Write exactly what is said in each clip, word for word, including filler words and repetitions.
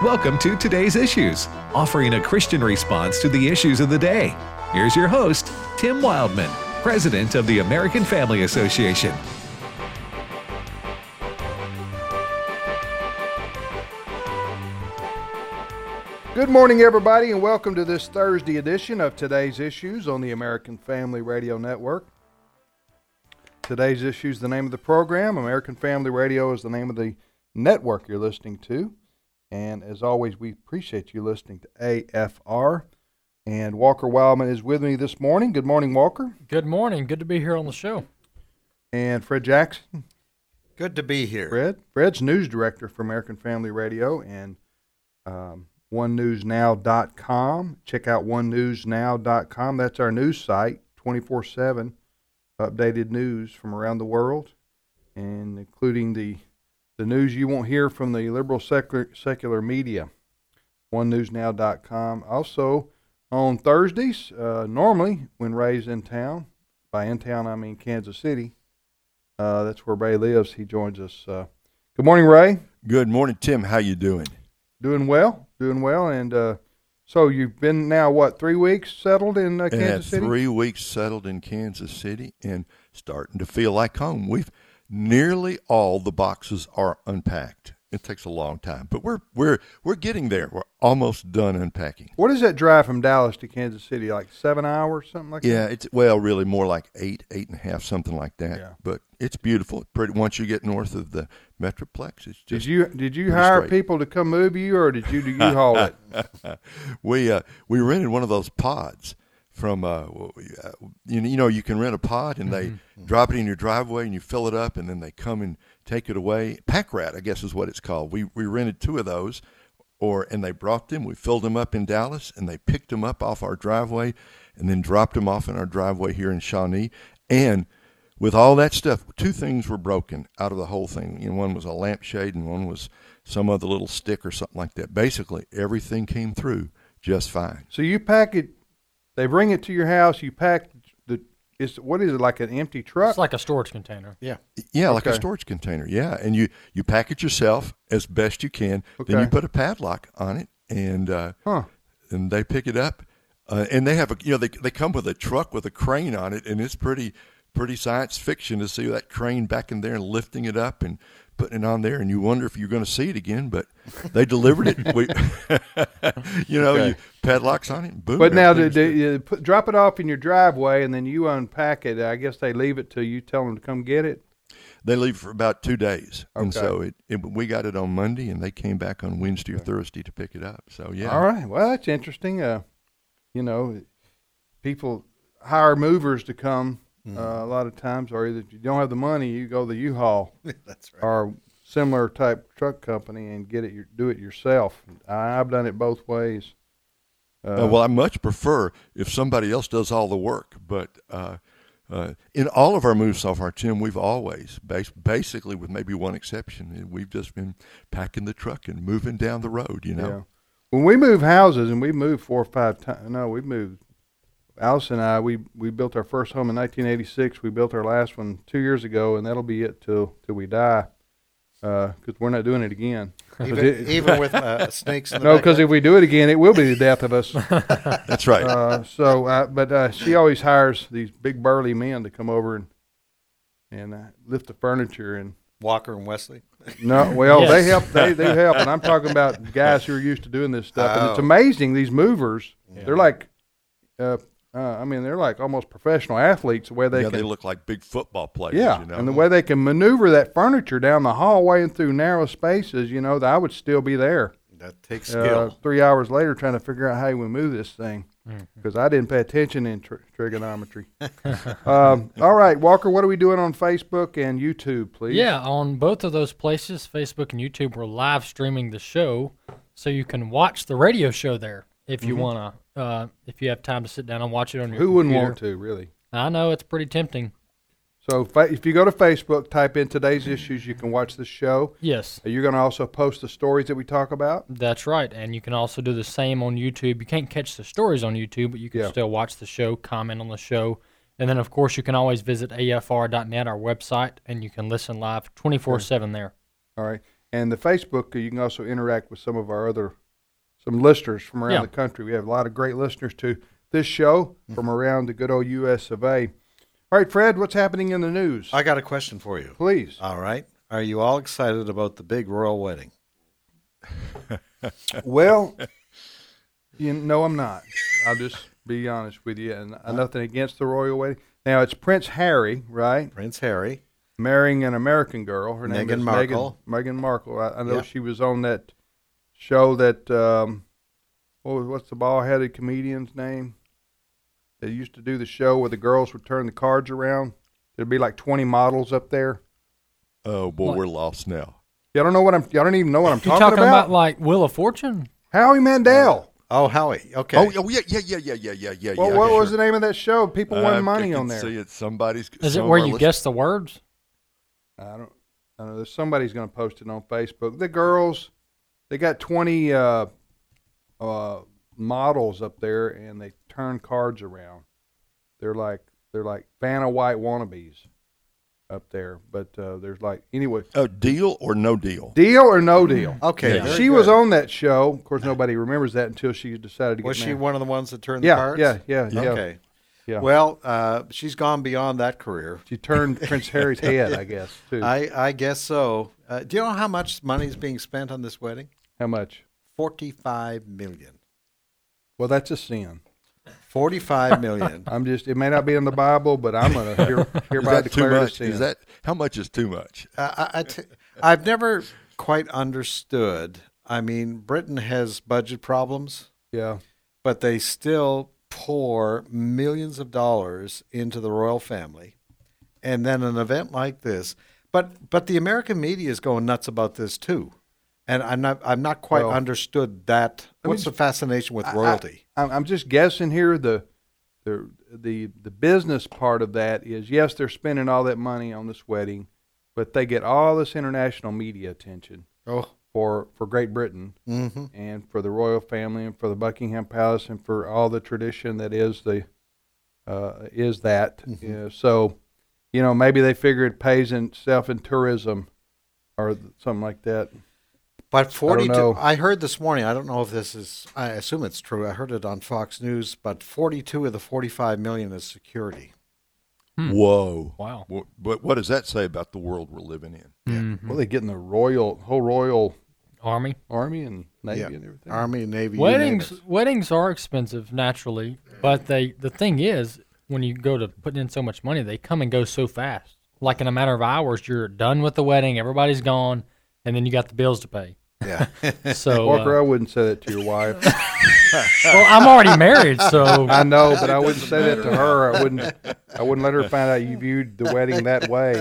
Welcome to Today's Issues, offering a Christian response to the issues of the day. Here's your host, Tim Wildman, President of the American Family Association. Good morning, everybody, and welcome to this Thursday edition of Today's Issues on the American Family Radio Network. Today's Issues is the name of the program. American Family Radio is the name of the network you're listening to. And as always, we appreciate you listening to A F R. And Walker Wildman is with me this morning. Good morning, Walker. Good morning. Good to be here on the show. And Fred Jackson. Good to be here. Fred. Fred's news director for American Family Radio and um, one news now dot com. Check out one news now dot com. That's our news site, twenty-four seven, updated news from around the world, and including the the news you won't hear from the liberal secular, secular media, one news now dot com. Also, on Thursdays, uh, normally when Ray's in town, by in town I mean Kansas City, uh, that's where Ray lives, he joins us. Uh, good morning, Ray. Good morning, Tim. How you doing? Doing well, doing well. And uh, so you've been now, what, three weeks settled in uh, Kansas yeah, City? Three weeks settled in Kansas City and starting to feel like home. We've nearly all the boxes are unpacked. It takes a long time, but we're we're we're getting there. We're almost done unpacking. What is that drive from Dallas to Kansas City? Like seven hours, something like yeah, that? Yeah, it's well, really more like eight, eight and a half, something like that. Yeah. But it's beautiful. Pretty once you get north of the Metroplex, it's just. Did you did you hire straight. people to come move you, or did you do you haul it? we uh, we rented one of those pods. From uh, you you know you can rent a pod and they mm-hmm. drop it in your driveway and you fill it up and then they come and take it away. Pack rat, I guess is what it's called. We we rented two of those, or and they brought them. We filled them up in Dallas and they picked them up off our driveway and then dropped them off in our driveway here in Shawnee. And with all that stuff, two things were broken out of the whole thing. You know, one was a lampshade and one was some other little stick or something like that. Basically, everything came through just fine. So you pack it. They bring it to your house. You pack the. It's what is it, like an empty truck? It's like a storage container. Yeah, yeah, like okay. a storage container. Yeah, and you you pack it yourself as best you can. Okay. Then you put a padlock on it, and uh, huh. and they pick it up, uh, and they have a you know they they come with a truck with a crane on it, and it's pretty pretty science fiction to see that crane back in there and lifting it up and putting it on there, and you wonder if you're going to see it again, but they delivered it. We, you know, okay. you padlocks on it, and boom. But now, do, do you put, drop it off in your driveway, and then you unpack it. I guess they leave it till you tell them to come get it. They leave for about two days, okay. and so it, it. We got it on Monday, and they came back on Wednesday okay. or Thursday to pick it up. So yeah. All right. Well, that's interesting. Uh, you know, people hire movers to come. Uh, a lot of times, or either if you don't have the money, you go to the U-Haul That's right. or similar type truck company and get it. Your, do it yourself. I, I've done it both ways. Uh, uh, well, I much prefer if somebody else does all the work. But uh, uh, in all of our moves so far, Tim, we've always, bas- basically with maybe one exception, we've just been packing the truck and moving down the road. You know, yeah. When we move houses, and we moved four or five times. No, we moved. Alice and I, we, we built our first home in nineteen eighty-six. We built our last one two years ago, and that'll be it till till we die, because uh, we're not doing it again. Even, it, even with uh, snakes in the No, because if we do it again, it will be the death of us. That's right. Uh, so, uh, but uh, she always hires these big burly men to come over and and uh, lift the furniture and. Walker and Wesley. No, well, yes. they help. They they help, and I'm talking about guys who are used to doing this stuff. Oh. And it's amazing. These movers, yeah. they're like. Uh, Uh, I mean, they're like almost professional athletes. The way they yeah, can, they look like big football players. yeah, you know? and the way they can maneuver that furniture down the hallway and through narrow spaces, you know, I would still be there. That takes skill. Uh, three hours later, trying to figure out how we move this thing because mm-hmm. I didn't pay attention in tr- trigonometry. um, all right, Walker, what are we doing on Facebook and YouTube, please? Yeah, on both of those places, Facebook and YouTube, we're live streaming the show, so you can watch the radio show there if you mm-hmm. want to. Uh, if you have time to sit down and watch it on your Who computer. wouldn't want to, really? I know, it's pretty tempting. So if you go to Facebook, type in Today's Issues, you can watch the show. Yes. You're going to also post the stories that we talk about? That's right, and you can also do the same on YouTube. You can't catch the stories on YouTube, but you can yeah. still watch the show, comment on the show, and then, of course, you can always visit A F R dot net, our website, and you can listen live twenty-four seven there. All right. And the Facebook, uh, you can also interact with some of our other, some listeners from around Yeah. the country. We have a lot of great listeners to this show from around the good old U S of A. All right, Fred, what's happening in the news? I got a question for you. Please. All right. Are you all excited about the big royal wedding? Well, you know I'm not. I'll just be honest with you. And uh, nothing against the royal wedding. Now, it's Prince Harry, right? Prince Harry. Marrying an American girl. Her name Meghan is Markle. Meghan, Meghan Markle. I, I know Yep. she was on that show that, um, what was, what's the bald-headed comedian's name? They used to do the show where the girls would turn the cards around. There'd be like twenty models up there. Oh boy, What? we're lost now. Y'all don't know what I'm. Y'all don't even know what I'm You talking, talking about. about like Wheel of Fortune? Howie Mandel. Oh, Howie. Okay. Oh, oh yeah, yeah, yeah, yeah, yeah, yeah, yeah. Well, yeah, what yeah, was sure. the name of that show? People I- won money I on can there. See it. Somebody's. Is some it of where our you listen- guess the words? I don't. I don't know. There's somebody's going to post it on Facebook. The girls, they got twenty uh, uh, models up there, and they turn cards around. They're like they're like Vanna White wannabes up there. But uh, there's like anyway, Oh, deal or no deal? deal or no deal. Okay. Yeah. very She was good. on that show. Of course, nobody remembers that until she decided to get Was she married. one of the ones that turned Yeah, the cards? yeah, yeah, yeah. Okay. Yeah. Well, uh, she's gone beyond that career. She turned Prince Harry's head, I guess, too. I, I guess so. Uh, do you know how much money is being spent on this wedding? How much? Forty-five million. Well, that's a sin. Forty-five million. I'm just. It may not be in the Bible, but I'm going to hear, Is hereby that too declare it a much? sin. Is that how much is too much? Uh, I, I t- I've never quite understood. I mean, Britain has budget problems, Yeah. but they still pour millions of dollars into the royal family, and then an event like this. But but the American media is going nuts about this too, and I'm not I'm not quite Well, understood that. let me What's the just- fascination with I- royalty? I, I'm just guessing here. The, the the the business part of that is yes, they're spending all that money on this wedding, but they get all this international media attention oh, for for Great Britain mm-hmm. and for the royal family and for the Buckingham Palace and for all the tradition that is the uh, is that. Mhm. Yeah, so, you know, maybe they figure it pays in itself in tourism or something like that. But forty-two. know. I, heard this morning. I don't know if this is. I assume it's true. I heard it on Fox News. But forty-two of the forty-five million is security. Hmm. Whoa! Wow. Wha- But what does that say about the world we're living in? Mhm. Well, they're getting the royal whole royal Army. army and navy Yeah. and everything. Army, Navy. you name Weddings it. weddings are expensive naturally, but they the thing is when you go to put in so much money, they come and go so fast. Like in a matter of hours, you're done with the wedding, everybody's gone, and then you got the bills to pay. Yeah. So, Walker, I uh, wouldn't say that to your wife. well, I'm already married, so I know, but I wouldn't say that to her. I wouldn't. I wouldn't let her find out you viewed the wedding that way.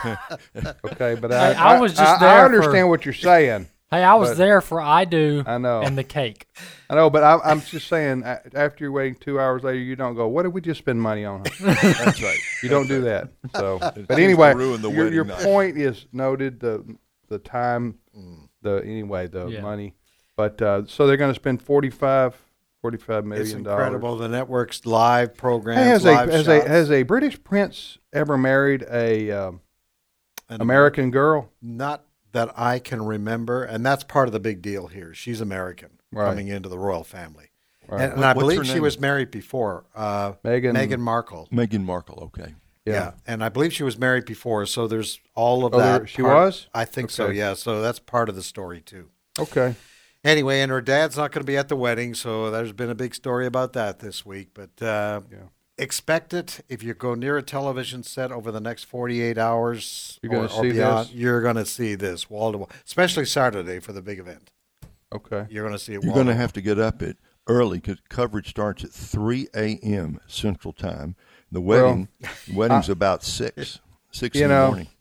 Okay, but I, Hey, I was just I, there I for- understand what you're saying. hey, I was But- there for I do I know. and the cake. I know, but I, I'm just saying. a- After you're waiting two hours later, you don't go. What did we just spend money on? That's right. You don't do that. So, but seems to anyway, ruin the your, wedding your night. point is noted. The the time, the anyway, the Yeah. money. But uh, so they're going to spend forty-five, forty-five million It's dollars. incredible. The network's live programs, Hey, has a live has a shots. has a British prince ever married a um, An American girl? Not that I can remember, and that's part of the big deal here. She's American, Right. coming into the royal family, Right. and, and I What's her believe she name? was married before. Uh, Meghan. Meghan Markle. Meghan Markle. Okay. Yeah. and I believe she was married before, so there's all of Oh, that. there- she part- was? I think so. Okay. Yeah, so that's part of the story too. Okay. Anyway, and her dad's not going to be at the wedding, so there's been a big story about that this week. But uh, Yeah. expect it if you go near a television set over the next forty-eight hours. You're gonna or, or see beyond, this? You're going to see this wall to wall, especially Saturday for the big event. Okay. You're going to see it. You're wall going to wall. have to get up at early because coverage starts at three a.m. Central Time. The wedding, the wedding's about six, six you in know, the morning.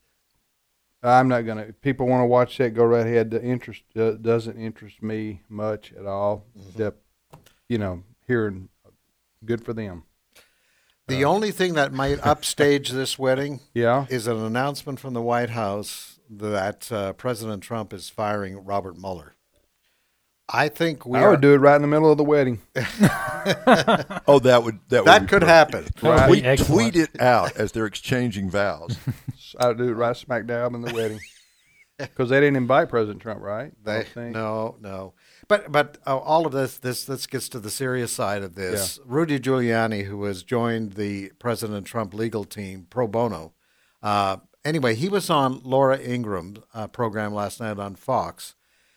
I'm not gonna. If people want to watch that, go right ahead. The interest uh, doesn't interest me much at all. Except, you know, hearing good for them. The only thing that might upstage this wedding Yeah. is an announcement from the White House that uh, President Trump is firing Robert Mueller. I think we I are. would do it right in the middle of the wedding. Oh, that would that, would that be could perfect. happen. That would Tweet, be excellent. tweet it out as they're exchanging vows. I would do it right smack dab in the wedding. Because they didn't invite President Trump, right? I They don't think. no no, but but uh, all of this this this gets to the serious side of this. Rudy Giuliani, who has joined the President Trump legal team pro bono. Uh, anyway, he was on Laura Ingram's uh, program last night on Fox,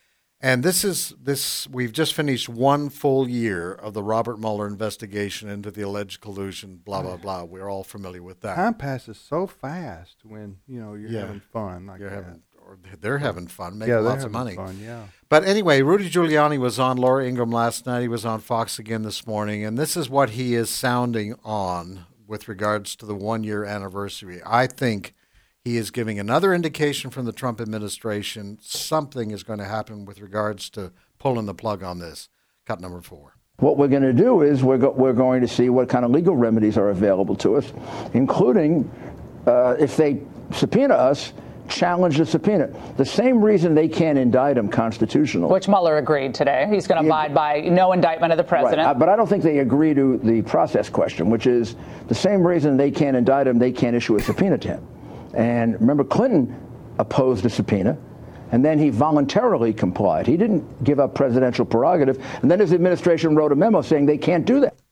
and this is this. We've just finished one full year of the Robert Mueller investigation into the alleged collusion. Blah blah blah. We're all familiar with that. Time passes so fast when you know you're Yeah. having fun. Like You're that. having, or they're having fun, making yeah, they're lots of having money. Fun, yeah. But anyway, Rudy Giuliani was on Laura Ingraham last night. He was on Fox again this morning, and this is what he is sounding on with regards to the one-year anniversary. I think he is giving another indication from the Trump administration something is going to happen with regards to pulling the plug on this. Cut number four. What we're going to do is we're, go- we're going to see what kind of legal remedies are available to us, including uh, if they subpoena us, challenge the subpoena. The same reason they can't indict him constitutionally. Which Mueller agreed today. He's going to abide by no indictment of the president. Right. Uh, but I don't think they agree to the process question, which is the same reason they can't indict him, they can't issue a subpoena to him. And remember, Clinton opposed a subpoena, and then he voluntarily complied. He didn't give up presidential prerogative, and then his administration wrote a memo saying they can't do that.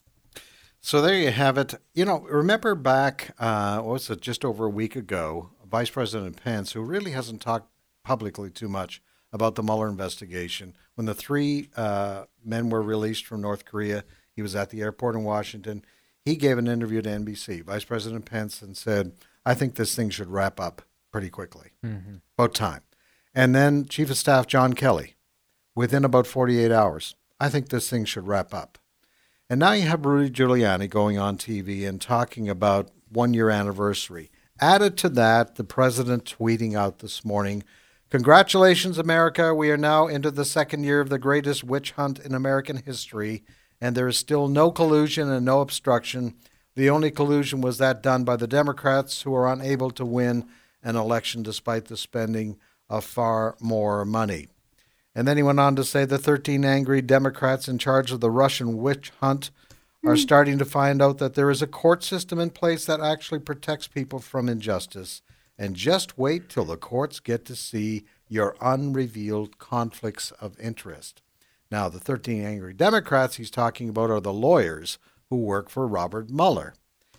So there you have it. You know, remember back, uh, what was it, just over a week ago, Vice President Pence, who really hasn't talked publicly too much about the Mueller investigation, when the three uh, men were released from North Korea, he was at the airport in Washington. He gave an interview to N B C, Vice President Pence, and said, I think this thing should wrap up pretty quickly, mm-hmm. about time. And then Chief of Staff John Kelly, within about forty-eight hours, I think this thing should wrap up. And now you have Rudy Giuliani going on T V and talking about one-year anniversary. Added to that, the president tweeting out this morning, congratulations, America. We are now into the second year of the greatest witch hunt in American history, and there is still no collusion and no obstruction. The only collusion was that done by the Democrats, who are unable to win an election despite the spending of far more money. And then he went on to say the thirteen angry Democrats in charge of the Russian witch hunt are starting to find out that there is a court system in place that actually protects people from injustice. And just wait till the courts get to see your unrevealed conflicts of interest. Now, the thirteen angry Democrats he's talking about are the lawyers who work for Robert Mueller.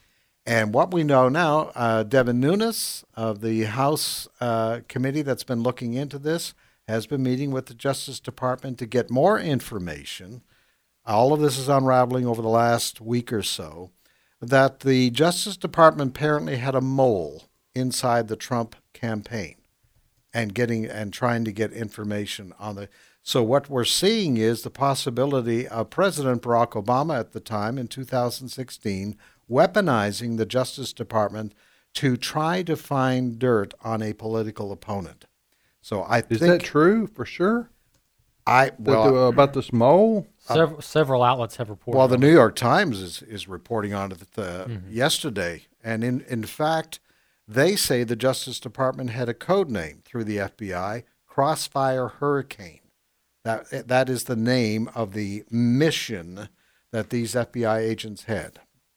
And what we know now, uh, Devin Nunes of the House uh, committee that's been looking into this has been meeting with the Justice Department to get more information. All of this is unraveling over the last week or so, that the Justice Department apparently had a mole inside the Trump campaign and getting and trying to get information on the. So what we're seeing is the possibility of President Barack Obama at the time in two thousand sixteen weaponizing the Justice Department to try to find dirt on a political opponent. So I Is think that true for sure? I Well, well, about this mole? Several, several outlets have reported. Well, the on New it. York Times is, is reporting on it uh, Mm-hmm. yesterday. And in, in fact, they say the Justice Department had a code name through the F B I, Crossfire Hurricane. That That is the name of the mission that these F B I agents had.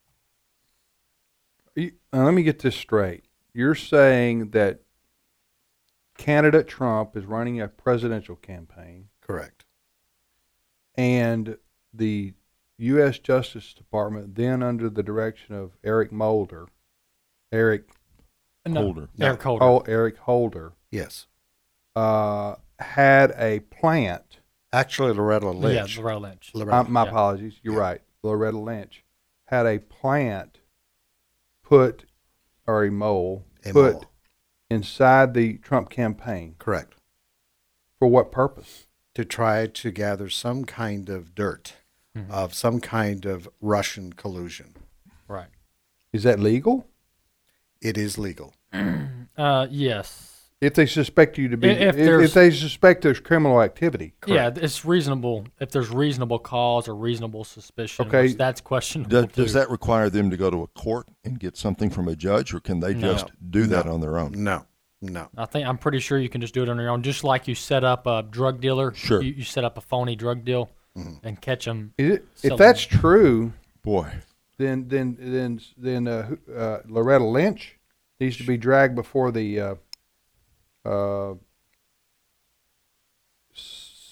You, uh, let me get this straight. You're saying that candidate Trump is running a presidential campaign, Correct. and the U S Justice Department, then under the direction of Eric Mulder, Eric No, Holder. Eric Holder. oh, Eric Holder, Yes. uh, had a plant. Actually, Loretta Lynch. Yeah, Loretta Lynch. Loretta- Uh, my yeah. apologies. You're Yeah. right. Loretta Lynch had a plant put, or a mole A put mole. inside the Trump campaign. Correct. For what purpose? To try to gather some kind of dirt Mm-hmm. of some kind of Russian collusion. Right. Is that legal? It is legal. Uh, yes. If they suspect you to be, If if, if, there's- they suspect there's criminal activity. Yeah, it's reasonable if there's reasonable cause or reasonable suspicion. Okay. which that's questionable. Does, does too. that require them to go to a court and get something from a judge, or can they No. just do that No. on their own? No, no. I think I'm pretty sure you can just do it on your own, just like you set up a drug dealer. Sure. You, you set up a phony drug deal Mm-hmm. and catch them. Is it, if Selling. that's true, Boy, then then then then uh, who- uh, Loretta Lynch needs to be dragged before the uh, uh,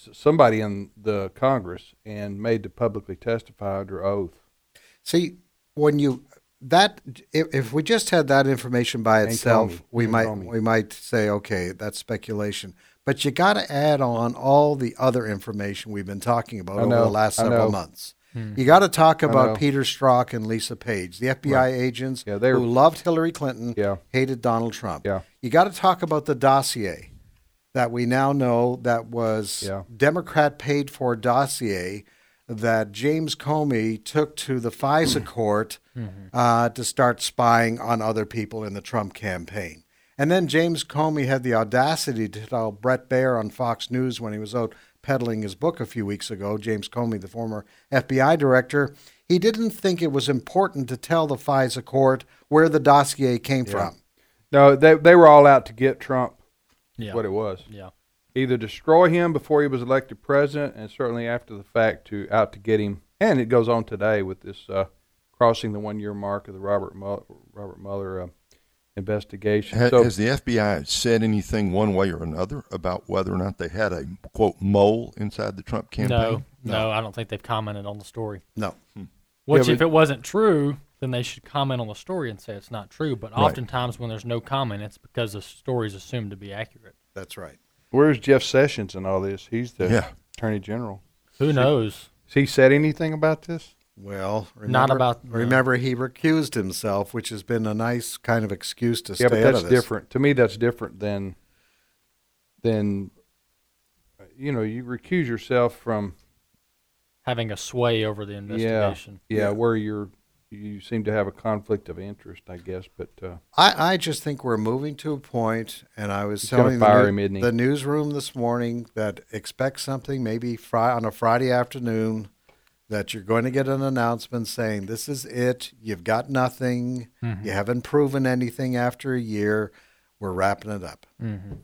s- somebody in the Congress and made to publicly testify under oath. See, when you that if, if we just had that information by Ain't itself, Comey. we Ain't might Comey. we might say, okay, that's speculation. But you got to add on all the other information we've been talking about I over know, the last I several know. months. You got to talk know. about Peter Strzok and Lisa Page, the F B I agents Yeah, they're- who loved Hillary Clinton, Yeah. hated Donald Trump. Yeah. You got to talk about the dossier that we now know that was Yeah. Democrat paid for dossier that James Comey took to the FISA court uh, to start spying on other people in the Trump campaign. And then James Comey had the audacity to tell Brett Baer on Fox News when he was out peddling his book a few weeks ago, James Comey, the former F B I director, he didn't think it was important to tell the FISA court where the dossier came from. No, they they were all out to get Trump. Yeah. What it was. Yeah. Either destroy him before he was elected president, and certainly after the fact, to out to get him. And it goes on today with this uh, crossing the one-year mark of the Robert Mueller, Robert Mueller uh, investigation. Ha- so, has the F B I said anything one way or another about whether or not they had a, quote, mole inside the Trump campaign? No, no, I don't think they've commented on the story. No. Which, Yeah, if but- it wasn't true, then they should comment on the story and say it's not true. But Right. oftentimes, when there's no comment, it's because the story is assumed to be accurate. That's right. where's Jeff Sessions in all this? He's the Yeah. Attorney General. Who knows? Has he said anything about this? Well, remember, Not about- no. Remember, he recused himself, which has been a nice kind of excuse to Yeah, stay but out that's of this. different. To me, that's different than, than, uh, you know, you recuse yourself from, Having a sway over the yeah, investigation. yeah, where you're, you seem to have a conflict of interest, I guess. But uh, I, I just think we're moving to a point, and I was He's gonna telling fire the, him, new- isn't he? the newsroom this morning that expect something maybe fri- on a Friday afternoon that you're going to get an announcement saying this is it. You've got nothing. Mm-hmm. You haven't proven anything after a year. We're wrapping it up.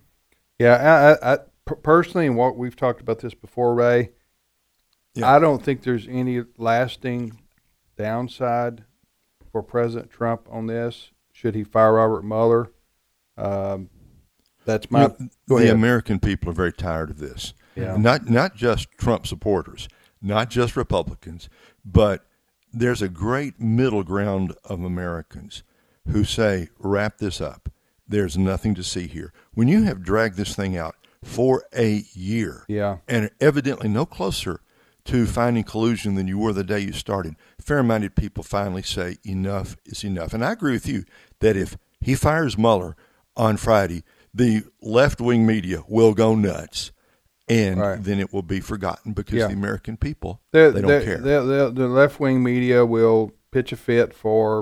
yeah, I, I, I per- personally, and what we've talked about this before, Ray, Yeah. I don't think there's any lasting downside for President Trump on this. Should he fire Robert Mueller? Um, that's my. You know, go the ahead. American people are very tired of this. Yeah. Not not just Trump supporters, not just Republicans, but there's a great middle ground of Americans who say, wrap this up. There's nothing to see here. When you have dragged this thing out for a year Yeah. and are evidently no closer to finding collusion than you were the day you started, fair-minded people finally say enough is enough. And I agree with you that if he fires Mueller on Friday, the left-wing media will go nuts, and Right. then it will be forgotten because Yeah. the American people, The, they don't the, care. The, the, the left-wing media will pitch a fit for,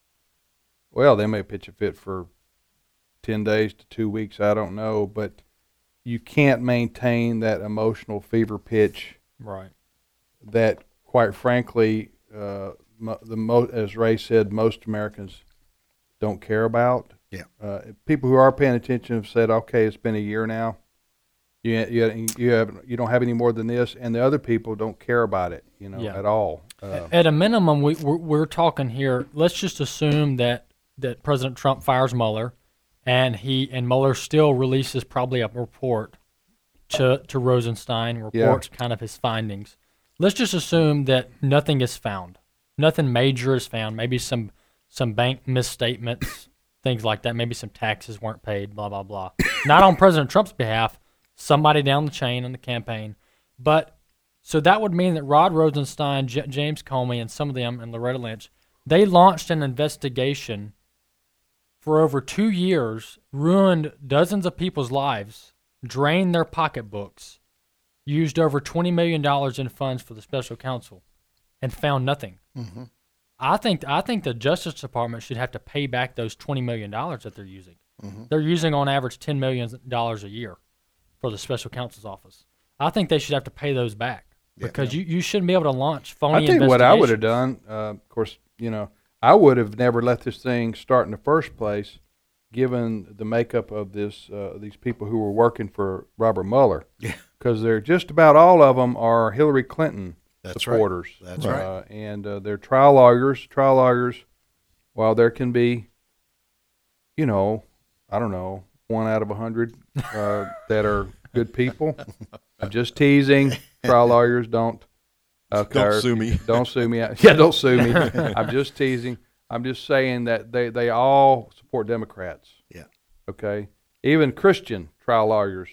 well, they may pitch a fit for ten days to two weeks, I don't know, but you can't maintain that emotional fever pitch Right. that, quite frankly, uh, mo- the mo- as Ray said, most Americans don't care about. Yeah. Uh, people who are paying attention have said, "Okay, it's been a year now. You you you have you don't have any more than this," and the other people don't care about it, you know, Yeah. at all. Uh, At a minimum, we, we're, we're talking here. Let's just assume that, that President Trump fires Mueller, and he and Mueller still releases probably a report to to Rosenstein, reports kind of his findings. Let's just assume that nothing is found, nothing major is found. Maybe some some bank misstatements, things like that. Maybe some taxes weren't paid. Blah blah blah. Not on President Trump's behalf. Somebody down the chain in the campaign, but so that would mean that Rod Rosenstein, J- James Comey, and some of them, and Loretta Lynch, they launched an investigation for over two years, ruined dozens of people's lives, drained their pocketbooks, used over twenty million dollars in funds for the special counsel, and found nothing. Mm-hmm. I think I think the Justice Department should have to pay back those twenty million dollars that they're using. Mm-hmm. They're using on average ten million dollars a year for the special counsel's office. I think they should have to pay those back because you, you shouldn't be able to launch phony I think what I would have investigations. done, uh, of course, you know, I would have never let this thing start in the first place, given the makeup of this uh, these people who were working for Robert Mueller. Yeah. Because they're just about all of them are Hillary Clinton That's right. supporters. That's uh, right. And uh, they're trial lawyers. Trial lawyers, while there can be, you know, I don't know, one out of a hundred uh, that are good people. I'm just teasing. Trial lawyers don't. Okay, Don't sue me. Don't sue me. Yeah, don't sue me. I'm just teasing. I'm just saying that they, they all support Democrats. Yeah. Okay. Even Christian trial lawyers.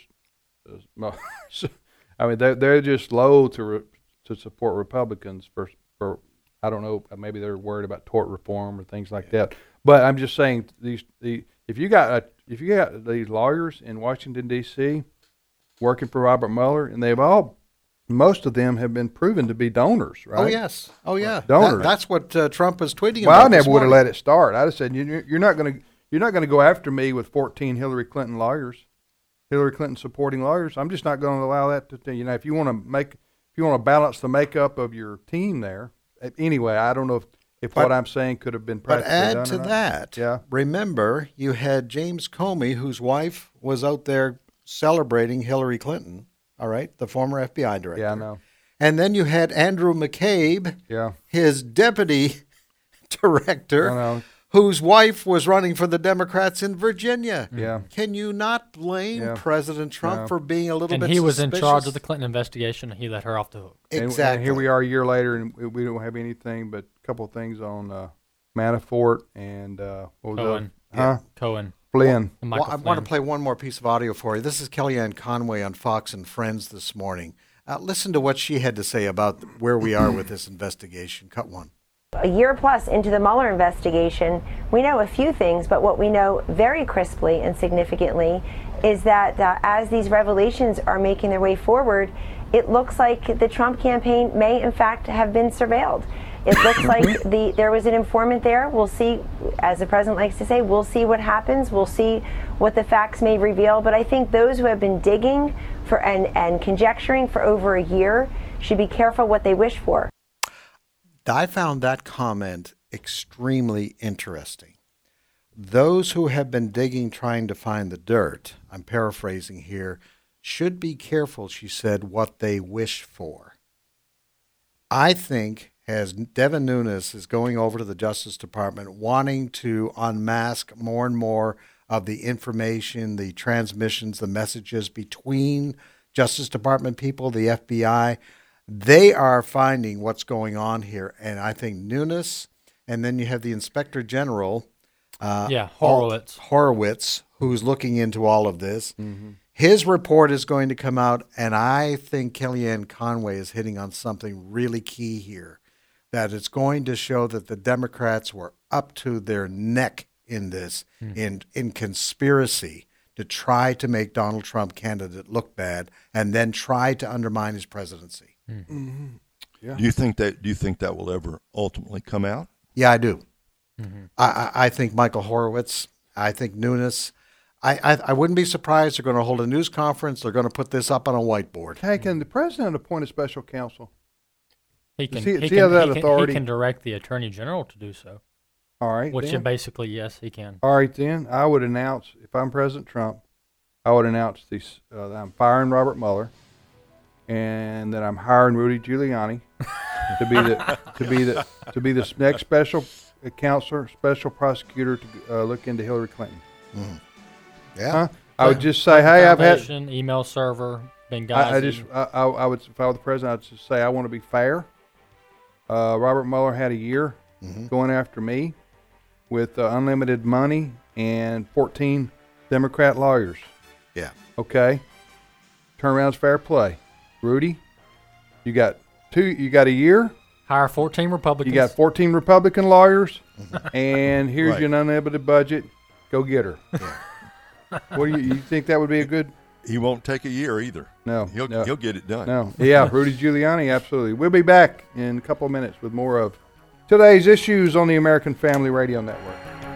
I mean, they're, they're just loath to re, to support Republicans for for I don't know, maybe they're worried about tort reform or things like that. But I'm just saying these the if you got a, if you got these lawyers in Washington D C working for Robert Mueller, and they've all most of them have been proven to be donors, right? Oh yes, oh yeah, donors. That, that's what uh, Trump was tweeting well, about. I never would have morning. let it start. I'd have said you, you're not going to you're not going to go after me with fourteen Hillary Clinton lawyers, Hillary Clinton supporting lawyers. I'm just not going to allow that to. You know, if you want to make if you want to balance the makeup of your team there. Anyway, I don't know if, if But- what I'm saying could have been But practically add done to or not. that, Yeah. remember you had James Comey, whose wife was out there celebrating Hillary Clinton. All right, the former F B I director. Yeah, I know. And then you had Andrew McCabe, Yeah. his deputy director, I know. whose wife was running for the Democrats in Virginia. Yeah. Can you not blame Yeah. President Trump No. for being a little And bit he was in suspicious? charge of the Clinton investigation. And he let her off the hook. And- Exactly. And here we are a year later, and we- we don't have anything but a couple of things on uh, Manafort and uh, what was Cohen. that? Huh? Cohen. Flynn. And Well, Michael I want to Flynn. play one more piece of audio for you. This is Kellyanne Conway on Fox and Friends this morning. Uh, listen to what she had to say about where we are with this investigation. Cut one. A year plus into the Mueller investigation, we know a few things, but what we know very crisply and significantly is that uh, as these revelations are making their way forward, it looks like the Trump campaign may in fact have been surveilled. It looks like the there was an informant there. We'll see, as the president likes to say, we'll see what happens. We'll see what the facts may reveal. But I think those who have been digging for and, and conjecturing for over a year should be careful what they wish for. I found that comment extremely interesting. Those who have been digging trying to find the dirt, I'm paraphrasing here, should be careful, she said, what they wish for. I think as Devin Nunes is going over to the Justice Department wanting to unmask more and more of the information, the transmissions, the messages between Justice Department people, the F B I, they are finding what's going on here. And I think Nunes, and then you have the Inspector General, uh, Yeah, Horowitz. Horowitz, who's looking into all of this. His report is going to come out, and I think Kellyanne Conway is hitting on something really key here, that it's going to show that the Democrats were up to their neck in this, in in conspiracy to try to make Donald Trump candidate look bad, and then try to undermine his presidency. Yeah. Do you think that? Do you think that will ever ultimately come out? Yeah, I do. I, I, I think Michael Horowitz. I think Nunes. I, I, I wouldn't be surprised they're going to hold a news conference. They're going to put this up on a whiteboard. Hey, can the president appoint a special counsel? He can, Does he- he, does he can, have that he can- authority? he can direct the attorney general to do so. All right. Which then. is basically, yes, he can. All right, then I would announce, if I'm President Trump, I would announce this, uh, that I'm firing Robert Mueller, and that I'm hiring Rudy Giuliani to be the to be the to be the next special counselor, special prosecutor to uh, look into Hillary Clinton. Yeah. Huh? I would just say, hey, I've had. Foundation, email server, Benghazi. I, I just, I, I I would, if I were the president, I'd just say I want to be fair. Uh, Robert Mueller had a year going after me with uh, unlimited money and fourteen Democrat lawyers. Yeah. Okay, turnaround's fair play. Rudy, you got two. You got a year. Hire fourteen Republicans. You got fourteen Republican lawyers, and here's Right. your unlimited budget. Go get her. What do you, you think that would be a good? He won't take a year either. No, He'll no. he'll get it done. No. Yeah, Rudy Giuliani, absolutely. We'll be back in a couple of minutes with more of today's issues on the American Family Radio Network.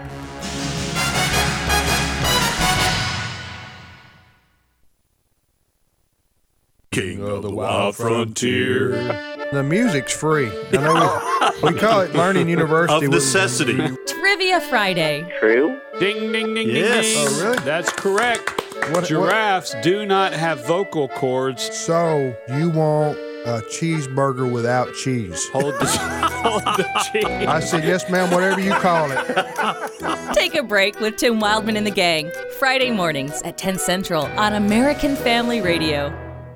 King of the Wild Frontier. The music's free. I know we, we call it Learning University. Of necessity. Trivia Friday. True? Ding, ding, ding, Yes. ding, ding. Oh, really? That's correct. What- Giraffes do not have vocal cords. So you want a cheeseburger without cheese? Hold the, hold the cheese. I said, yes, ma'am, whatever you call it. Take a break with Tim Wildman and the gang. Friday mornings at ten Central on American Family Radio.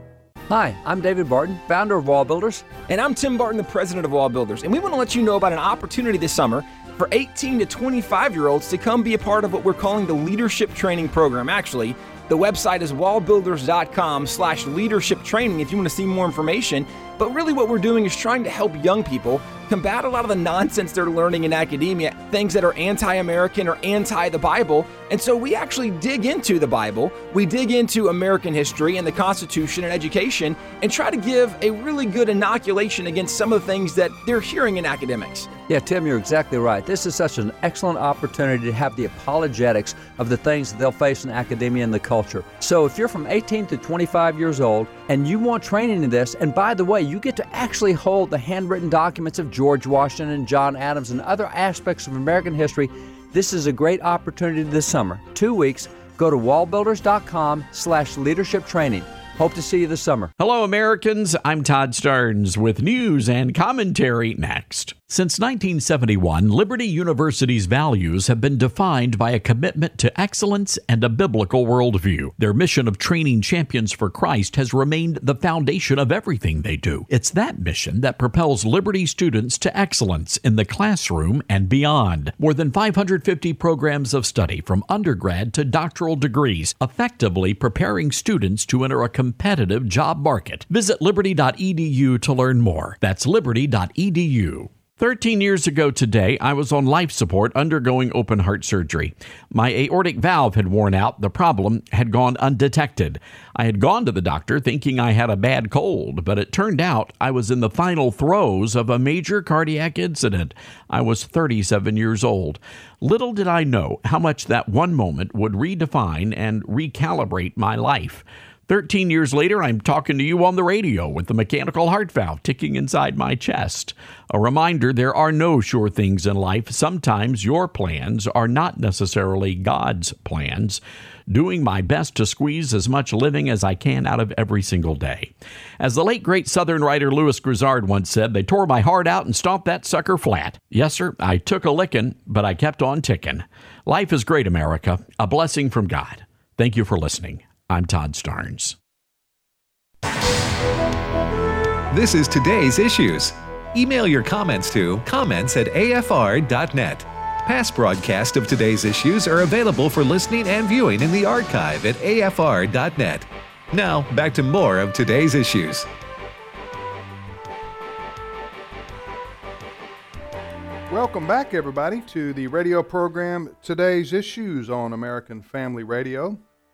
Hi, I'm David Barton, founder of Wall Builders. And I'm Tim Barton, the president of Wall Builders. And we want to let you know about an opportunity this summer for eighteen to twenty-five-year-olds to come be a part of what we're calling the Leadership Training Program. Actually, the website is wallbuilders.com slash leadership training if you want to see more information. But really what we're doing is trying to help young people combat a lot of the nonsense they're learning in academia, things that are anti-American or anti the Bible. And so we actually dig into the Bible, we dig into American history and the Constitution and education, and try to give a really good inoculation against some of the things that they're hearing in academics. Yeah, Tim, you're exactly right. This is such an excellent opportunity to have the apologetics of the things that they'll face in academia and the culture. So if you're from eighteen to twenty-five years old and you want training in this, and by the way, you get to actually hold the handwritten documents of George Washington and John Adams and other aspects of American history, this is a great opportunity this summer. Two weeks, go to wallbuilders.com slash leadership training. Hope to see you this summer. Hello, Americans. I'm Todd Stearns with news and commentary next. Since nineteen seventy-one, Liberty University's values have been defined by a commitment to excellence and a biblical worldview. Their mission of training champions for Christ has remained the foundation of everything they do. It's that mission that propels Liberty students to excellence in the classroom and beyond. More than five hundred fifty programs of study from undergrad to doctoral degrees, effectively preparing students to enter a competitive job market. Visit liberty dot e d u to learn more. That's liberty dot e d u. thirteen years ago today, I was on life support undergoing open heart surgery. My aortic valve had worn out. The problem had gone undetected. I had gone to the doctor thinking I had a bad cold, but it turned out I was in the final throes of a major cardiac incident. I was thirty-seven years old. Little did I know how much that one moment would redefine and recalibrate my life. Thirteen years later, I'm talking to you on the radio with the mechanical heart valve ticking inside my chest. A reminder, there are no sure things in life. Sometimes your plans are not necessarily God's plans. Doing my best to squeeze as much living as I can out of every single day. As the late great Southern writer Louis Grizzard once said, they tore my heart out and stomped that sucker flat. Yes, sir, I took a licking, but I kept on ticking. Life is great, America. A blessing from God. Thank you for listening. I'm Todd Stearns. This is Today's Issues. Email your comments to comments at a f r dot net. Past broadcasts of Today's Issues are available for listening and viewing in the archive at a f r dot net. Now, back to more of Today's Issues. Welcome back, everybody, to the radio program Today's Issues on American Family Radio.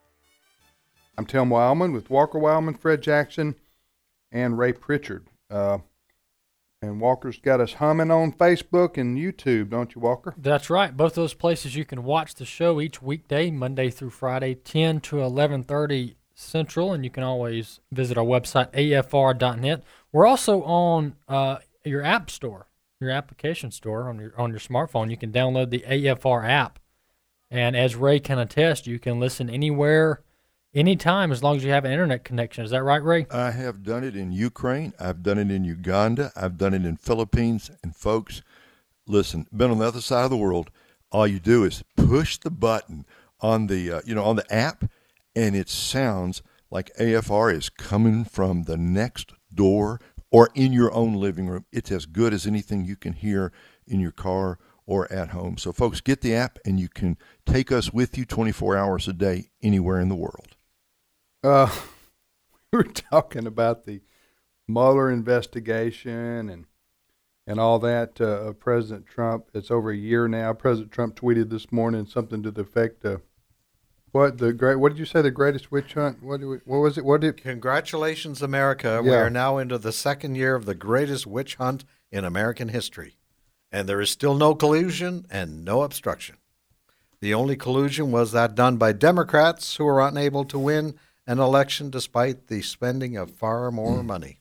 I'm Tim Wildman with Walker Wildman, Fred Jackson, and Ray Pritchard. Uh, and Walker's got us humming on Facebook and YouTube, don't you, Walker? That's right. Both those places you can watch the show each weekday, Monday through Friday, ten to eleven thirty Central, and you can always visit our website, a f r dot net. We're also on uh, your app store, your application store on your on your smartphone. You can download the A F R app, and as Ray can attest, you can listen anywhere, anytime, as long as you have an internet connection. Is that right, Ray? I have done it in Ukraine. I've done it in Uganda. I've done it in Philippines. And folks, listen, been on the other side of the world. All you do is push the button on the uh, you know on the app, and it sounds like A F R is coming from the next door or in your own living room. It's as good as anything you can hear in your car or at home. So, folks, get the app, and you can take us with you twenty-four hours a day anywhere in the world. Uh, we were talking about the Mueller investigation and and all that uh, of President Trump. It's over a year now. President Trump tweeted this morning something to the effect of, what the great? What did you say? The greatest witch hunt? What do we, What was it? What did? Congratulations, America! Yeah. We are now into the second year of the greatest witch hunt in American history, and there is still no collusion and no obstruction. The only collusion was that done by Democrats who were unable to win an election despite the spending of far more mm. money.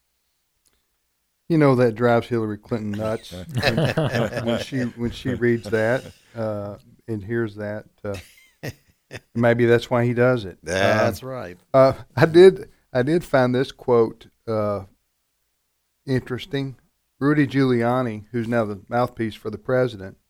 You know, that drives Hillary Clinton nuts when, when she when she reads that uh, and hears that. Uh, maybe that's why he does it. That's uh, right. Uh, I did I did find this quote uh, interesting. Rudy Giuliani, who's now the mouthpiece for the president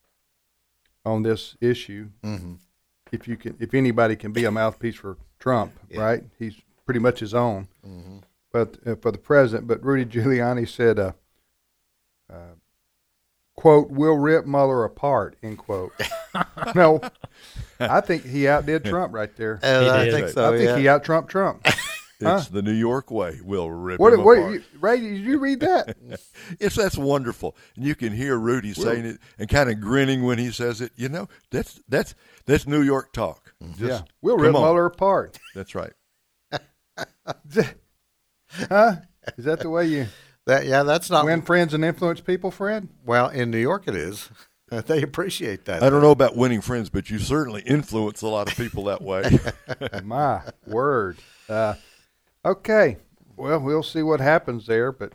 on this issue, mm-hmm. if you can, if anybody can be a mouthpiece for Trump, yeah. right? He's pretty much his own. Mm-hmm. but uh, for the president. But Rudy Giuliani said, uh, uh, "quote We'll rip Mueller apart." End quote. No, I think he outdid Trump right there. Uh, I think so. I think yeah. he out Trump Trump. Huh? It's the New York way. We'll rip What? him What? apart. You, Ray, did you read that? It's that's wonderful, and you can hear Rudy We'll, saying it and kind of grinning when he says it. You know, that's that's that's New York talk. Just, yeah, we'll come rip on. Mueller apart. That's right. Huh? Is that the way you? That yeah, that's not win friends and influence people, Fred. Well, in New York, it is. They appreciate that. I don't know about winning friends, but you certainly influence a lot of people that way. My word. Uh, okay. Well, we'll see what happens there, but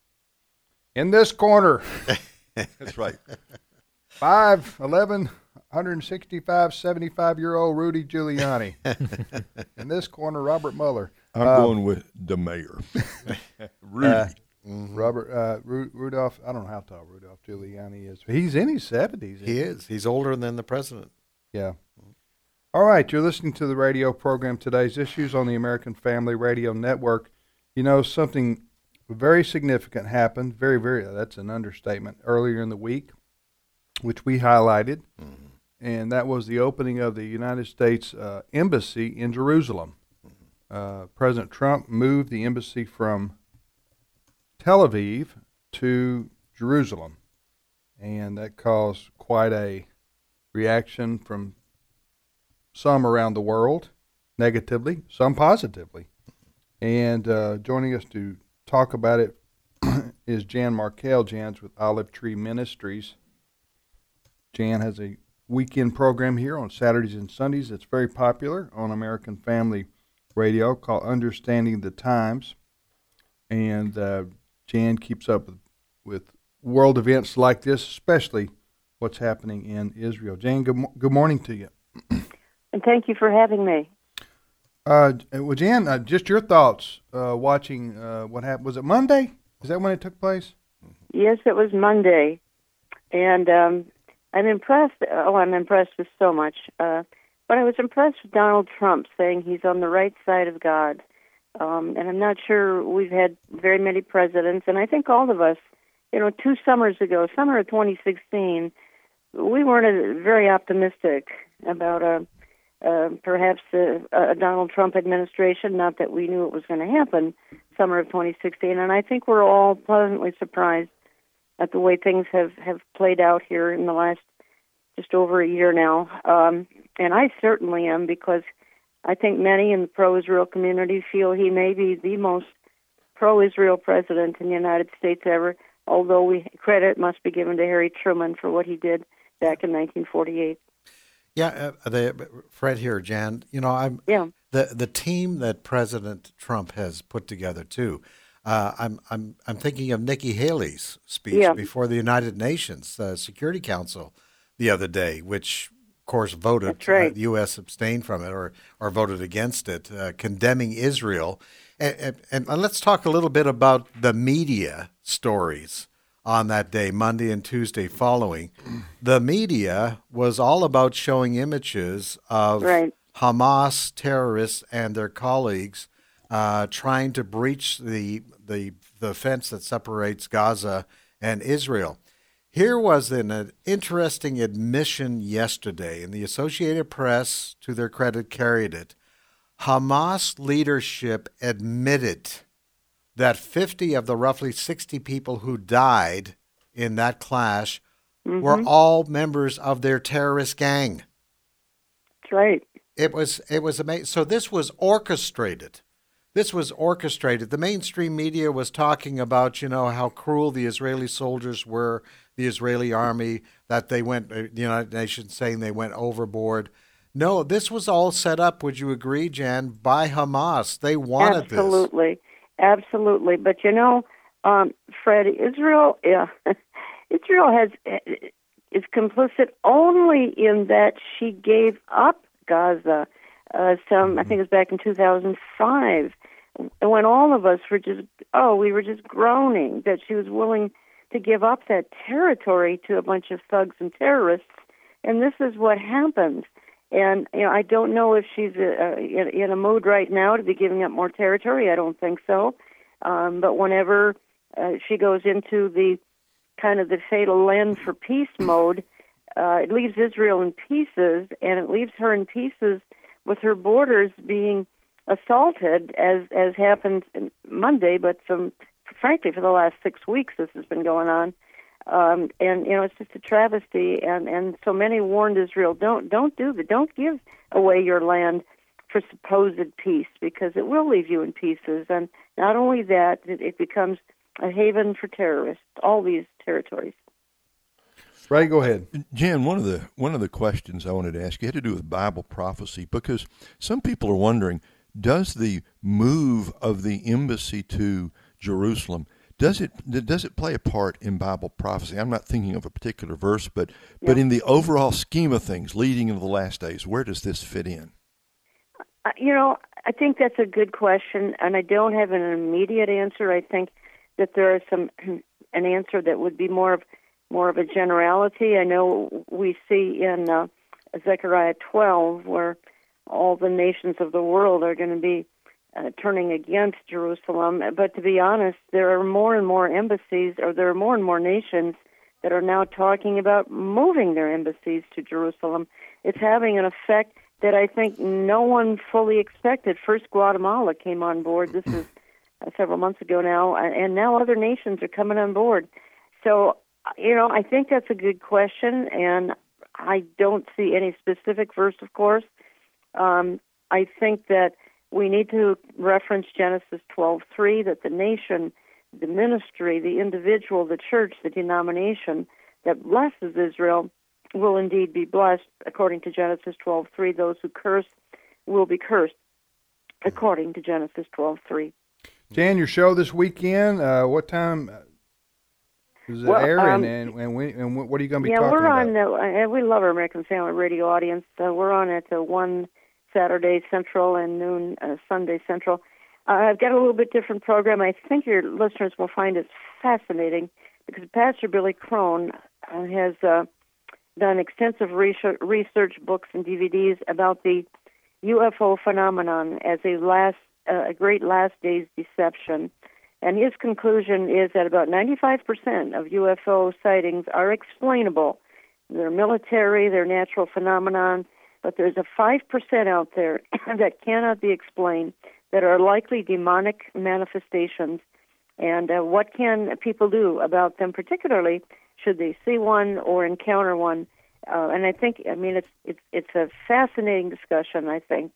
in this corner, that's right. five eleven, one sixty-five, seventy-five-year-old Rudy Giuliani. In this corner, Robert Mueller. I'm uh, going with the mayor. Rudy. Uh, mm-hmm. Robert uh, Ru- Rudolph, I don't know how tall Rudolph Giuliani is. He's in his seventies. He is. He's older than the president. Yeah. All right, you're listening to the radio program Today's Issues on the American Family Radio Network. You know, something very significant happened, very, very, that's an understatement, earlier in the week, which we highlighted, mm-hmm. and that was the opening of the United States uh, Embassy in Jerusalem. Mm-hmm. Uh, President Trump moved the embassy from Tel Aviv to Jerusalem, and that caused quite a reaction from some around the world, negatively, some positively. And uh, joining us to talk about it is Jan Markell. Jan's with Olive Tree Ministries. Jan has a weekend program here on Saturdays and Sundays that's very popular on American Family Radio called Understanding the Times. And uh, Jan keeps up with, with world events like this, especially what's happening in Israel. Jan, good, mo- good morning to you. And thank you for having me. Uh, well, Jan, uh, just your thoughts uh, watching uh, what happened. Was it Monday? Is that when it took place? Yes, it was Monday. And um, I'm impressed. Oh, I'm impressed with so much. Uh, but I was impressed with Donald Trump saying he's on the right side of God. Um, and I'm not sure we've had very many presidents. And I think all of us, you know, two summers ago, summer of twenty sixteen, we weren't uh, very optimistic about a, uh, perhaps a, a Donald Trump administration, not that we knew it was going to happen, summer of twenty sixteen. And I think we're all pleasantly surprised at the way things have, have played out here in the last just over a year now. Um, and I certainly am, because I think many in the pro-Israel community feel he may be the most pro-Israel president in the United States ever, although we credit must be given to Harry Truman for what he did back in nineteen forty-eight. Yeah, uh, the, Fred here, Jan. You know, I'm yeah. the the team that President Trump has put together too. Uh, I'm I'm I'm thinking of Nikki Haley's speech yeah. before the United Nations uh, Security Council the other day, which of course voted. That's right. uh, the U S abstained from it or or voted against it, uh, condemning Israel. And, and, and let's talk a little bit about the media stories on that day, Monday and Tuesday following. The media was all about showing images of right. Hamas terrorists and their colleagues uh, trying to breach the, the the fence that separates Gaza and Israel. Here was an, an interesting admission yesterday, and the Associated Press, to their credit, carried it. Hamas leadership admitted that fifty of the roughly sixty people who died in that clash mm-hmm. were all members of their terrorist gang. That's right. It was it was amazing. So this was orchestrated. This was orchestrated. The mainstream media was talking about, you know, how cruel the Israeli soldiers were, the Israeli army, that they went, the United Nations saying they went overboard. No, this was all set up, would you agree, Jan, by Hamas. They wanted this. Absolutely. Absolutely. But, you know, um, Fred, Israel yeah, Israel has is complicit only in that she gave up Gaza. Uh, some, I think it was back in two thousand five, when all of us were just, oh, we were just groaning that she was willing to give up that territory to a bunch of thugs and terrorists. And this is what happens. And, you know, I don't know if she's uh, in, in a mood right now to be giving up more territory. I don't think so. Um, but whenever uh, she goes into the kind of the fatal land for peace mode, uh, it leaves Israel in pieces, and it leaves her in pieces with her borders being assaulted, as as happened Monday, but some, frankly, for the last six weeks this has been going on. Um, and you know, it's just a travesty. And, and so many warned Israel, don't don't do that. Don't give away your land for supposed peace, because it will leave you in pieces. And not only that, it, it becomes a haven for terrorists. All these territories. Ray, go ahead. Jan, one of the one of the questions I wanted to ask you had to do with Bible prophecy, because some people are wondering, does the move of the embassy to Jerusalem, does it does it play a part in Bible prophecy? I'm not thinking of a particular verse, but yeah. but in the overall scheme of things, leading into the last days, where does this fit in? Uh, you know, I think that's a good question, and I don't have an immediate answer. I think that there is some an answer that would be more of more of a generality. I know we see in uh, Zechariah twelve where all the nations of the world are going to be uh, turning against Jerusalem. But to be honest, there are more and more embassies, or there are more and more nations that are now talking about moving their embassies to Jerusalem. It's having an effect that I think no one fully expected. First, Guatemala came on board. This is uh, several months ago now, and now other nations are coming on board. So, you know, I think that's a good question, and I don't see any specific verse, of course. Um, I think that we need to reference Genesis twelve three, that the nation, the ministry, the individual, the church, the denomination that blesses Israel will indeed be blessed, according to Genesis twelve three. Those who curse will be cursed, according to Genesis twelve three. Jan, your show this weekend, uh, what time does it well, air, um, and, and, and, we, and what are you going to be yeah, talking we're about? on, uh, and we love our American Family Radio audience. Uh, we're on at uh, one Saturday Central and noon uh, Sunday Central. Uh, I've got a little bit different program. I think your listeners will find it fascinating, because Pastor Billy Crone uh, has uh, done extensive research, research, books, and D V Ds about the U F O phenomenon as a last, uh, a great last days deception. And his conclusion is that about ninety-five percent of U F O sightings are explainable. They're military, they're natural phenomenon, but there's a five percent out there that cannot be explained, that are likely demonic manifestations. And uh, what can people do about them, particularly should they see one or encounter one? Uh, and I think, I mean, it's it's it's a fascinating discussion, I think.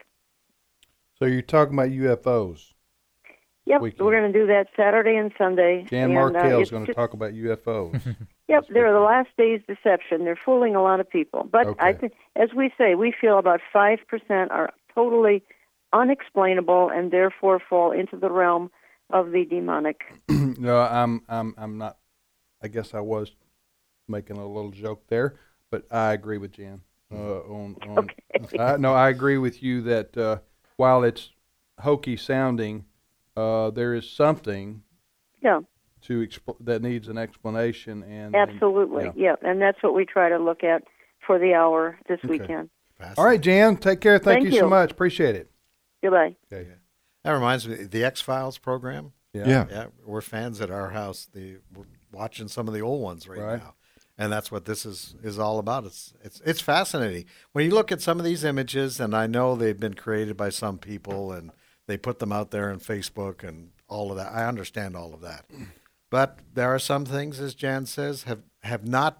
So you're talking about U F Os? Yep, weekend. We're going to do that Saturday and Sunday. Jan and, Markell uh, is going to talk about U F Os. Yep, they're the last days deception. They're fooling a lot of people. But okay. I think, as we say, we feel about five percent are totally unexplainable and therefore fall into the realm of the demonic. No, I'm, I'm, I'm not. I guess I was making a little joke there, but I agree with Jan. Uh, on, on, okay. I, no, I agree with you that uh, while it's hokey sounding, uh, there is something. Yeah. To exp- that needs an explanation, and absolutely, and, yeah. yeah, and that's what we try to look at for the hour this okay. weekend. All right, Jan, take care. Thank, Thank you, you so much. Appreciate it. Goodbye. Okay. That reminds me, the X-Files program. Yeah. yeah, yeah, we're fans at our house. The we're watching some of the old ones right, right. now, and that's what this is is all about. It's it's it's fascinating when you look at some of these images, and I know they've been created by some people, and they put them out there on Facebook and all of that. I understand all of that. But there are some things, as Jan says, have, have not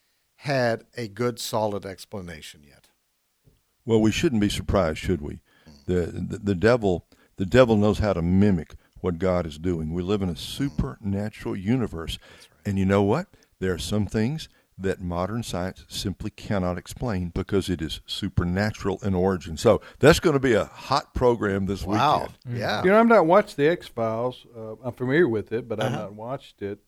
had a good, solid explanation yet. Well, we shouldn't be surprised, should we? The, the the devil the devil knows how to mimic what God is doing. We live in a supernatural universe, right. And you know what? There are some things that modern science simply cannot explain because it is supernatural in origin. So that's going to be a hot program this wow. weekend. Mm-hmm. Yeah, you know, I've not watched the X-Files. Uh, I'm familiar with it, but I've uh-huh. not watched it.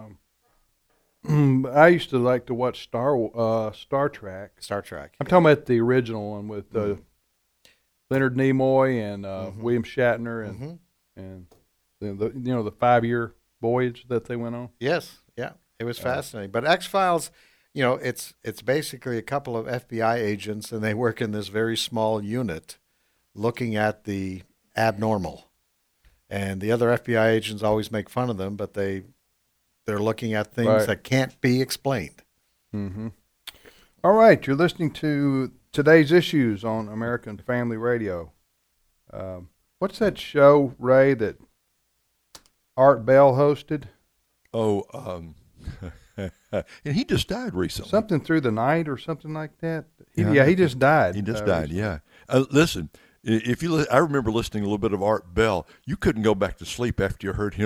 Um, I used to like to watch Star uh, Star Trek. Star Trek. I'm talking about the original one with uh, mm-hmm. Leonard Nimoy and uh, mm-hmm. William Shatner and mm-hmm. and the, the you know the five year voyage that they went on. Yes, yeah. It was fascinating. But X-Files, you know, it's it's basically a couple of F B I agents, and they work in this very small unit looking at the abnormal. And the other F B I agents always make fun of them, but they, they're looking at things Right. that can't be explained. Mm-hmm. All right, you're listening to Today's Issues on American Family Radio. Um, what's that show, Ray, that Art Bell hosted? Oh, um, and he just died recently. Something Through the Night or something like that. He, yeah, Yeah. he just died. He just uh, died. Yeah. Uh, listen, i- if you, li- I remember listening a little bit of Art Bell. You couldn't go back to sleep after you heard him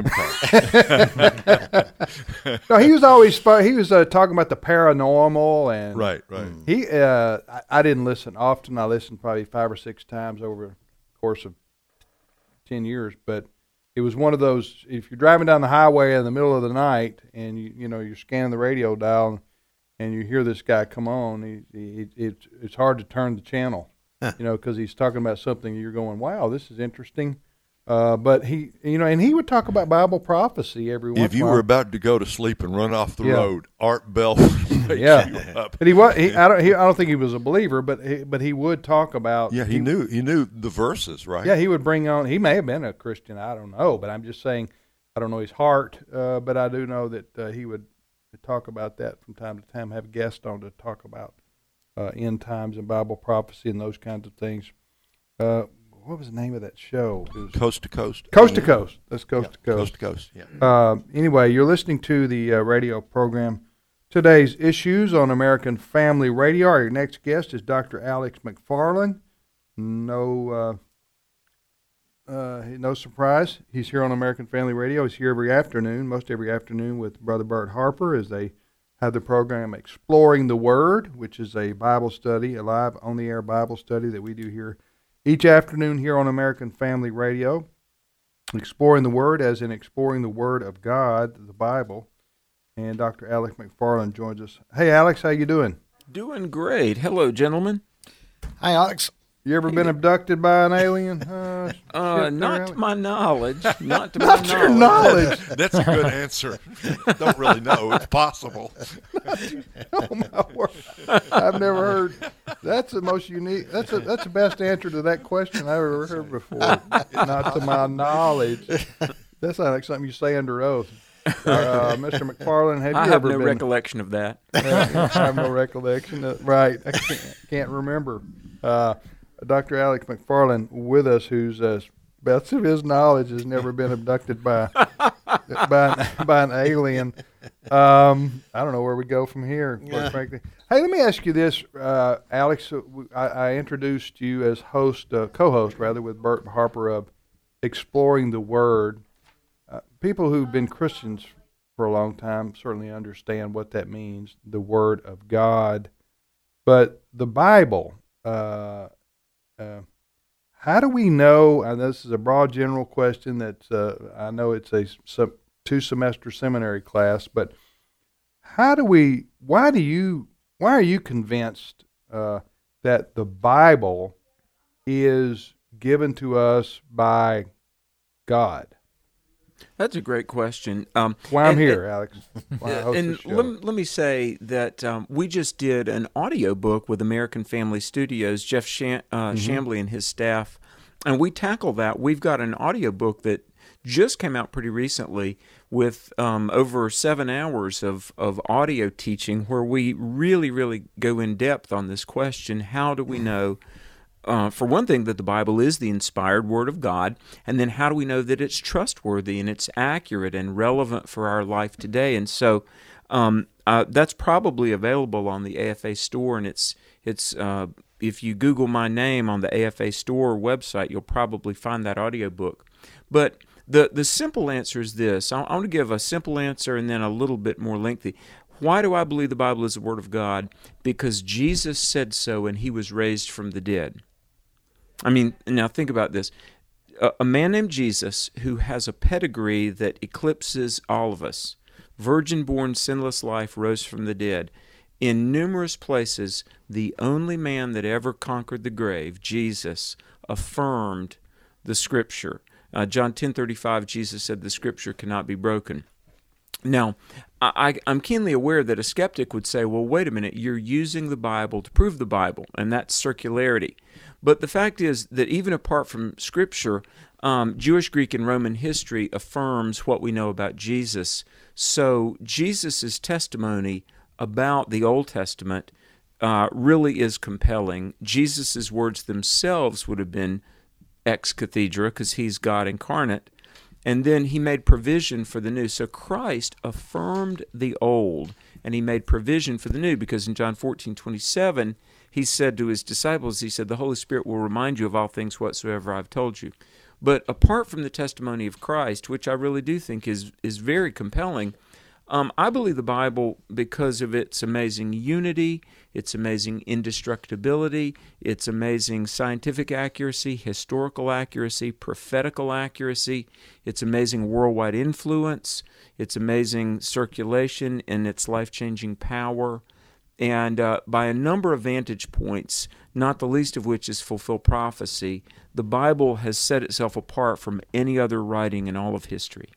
talk. No, he was always spo- he was uh, talking about the paranormal and Right, right. He, uh, I, I didn't listen often. I listened probably five or six times over the course of ten years. But it was one of those. If you're driving down the highway in the middle of the night and you you know you're scanning the radio dial and you hear this guy come on, he, he, it's it's hard to turn the channel, you know, because he's talking about something you're going, wow, this is interesting. Uh, but he, you know, and he would talk about Bible prophecy every once If in a you while. were about to go to sleep and run off the Yeah. road, Art Bell would wake yeah, you up. but he was. He, I don't. He, I don't think he was a believer, but he, but he would talk about. Yeah, he knew he knew the verses, right? Yeah, he would bring on. He may have been a Christian. I don't know, but I'm just saying. I don't know his heart, uh, but I do know that uh, he would talk about that from time to time. Have guests on to talk about uh, end times and Bible prophecy and those kinds of things. Uh, what was the name of that show? It was Coast to Coast. Coast to Coast. That's Coast Yeah, to Coast. Coast to Coast, yeah. Uh, anyway, you're listening to the uh, radio program Today's Issues on American Family Radio. Our next guest is Doctor Alex McFarland. No, uh, uh, no surprise. He's here on American Family Radio. He's here every afternoon, most every afternoon with Brother Bert Harper as they have the program Exploring the Word, which is a Bible study, a live on-the-air Bible study that we do here each afternoon here on American Family Radio. Exploring the Word, as in exploring the Word of God, the Bible. And Doctor Alex McFarland joins us. Hey, Alex, how you doing? Doing great. Hello, gentlemen. Hi, Alex. You ever been abducted by an alien? Uh, Uh, shit there, not Alex? to my knowledge. Not to my Not your knowledge. That's a good answer. Don't really know. It's possible. Oh my word! I've never heard. That's the most unique. That's a, that's the best answer to that question I've ever heard before. Not to my knowledge. That sounds like something you say under oath. Uh, Mister McFarland, have you I have ever no been? recollection of that. Uh, I have no recollection. Of, right, I can't, can't remember. Uh, Doctor Alex McFarland with us, who's uh, best of his knowledge has never been abducted by by an, by an alien. Um, I don't know where we go from here, quite Yeah. frankly. Hey, let me ask you this, uh, Alex. uh, I, I introduced you as host, uh, co-host rather, with Bert Harper of Exploring the Word. Uh, people who've been Christians for a long time certainly understand what that means, the Word of God. But the Bible, uh, uh, how do we know, and this is a broad general question that uh, I know it's a sub, two-semester seminary class, but how do we, why do you, why are you convinced uh, that the Bible is given to us by God? That's a great question. Um, Why I'm and- here, and- Alex. Why I host and this show. let, let me say that um, we just did an audio book with American Family Studios, Jeff Sham- uh, Mhm. Shambly and his staff, and we tackle that. We've got an audio book that just came out pretty recently with um, over seven hours of, of audio teaching where we really, really go in depth on this question. How do we know, uh, for one thing, that the Bible is the inspired Word of God, and then how do we know that it's trustworthy and it's accurate and relevant for our life today? And so um, uh, that's probably available on the A F A store, and it's it's uh, if you Google my name on the A F A store website, you'll probably find that audiobook. But the the simple answer is this. I, I want to give a simple answer and then a little bit more lengthy. Why do I believe the Bible is the Word of God? Because Jesus said so, and He was raised from the dead. I mean, now think about this. A, a man named Jesus who has a pedigree that eclipses all of us. Virgin-born, sinless life, rose from the dead. In numerous places, the only man that ever conquered the grave, Jesus, affirmed the Scripture. Uh, John ten thirty-five, Jesus said the Scripture cannot be broken. Now, I, I'm keenly aware that a skeptic would say, well, wait a minute, you're using the Bible to prove the Bible, and that's circularity. But the fact is that even apart from Scripture, um, Jewish, Greek, and Roman history affirms what we know about Jesus. So Jesus' testimony about the Old Testament uh, really is compelling. Jesus' words themselves would have been ex cathedra because he's God incarnate. And then he made provision for the new. So Christ affirmed the old, and he made provision for the new, because in John fourteen twenty-seven, he said to his disciples, he said, the Holy Spirit will remind you of all things whatsoever I've told you. But apart from the testimony of Christ, which I really do think is, is very compelling, um, I believe the Bible, because of its amazing unity, its amazing indestructibility, its amazing scientific accuracy, historical accuracy, prophetical accuracy, its amazing worldwide influence, its amazing circulation, and its life-changing power, and uh, by a number of vantage points, not the least of which is fulfill prophecy, the Bible has set itself apart from any other writing in all of history.